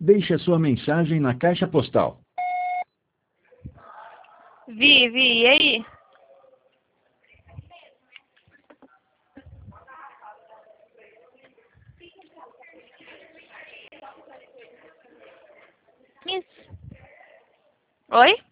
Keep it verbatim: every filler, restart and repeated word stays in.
Deixe a sua mensagem na caixa postal. Vi, vi, e aí? Isso. Oi?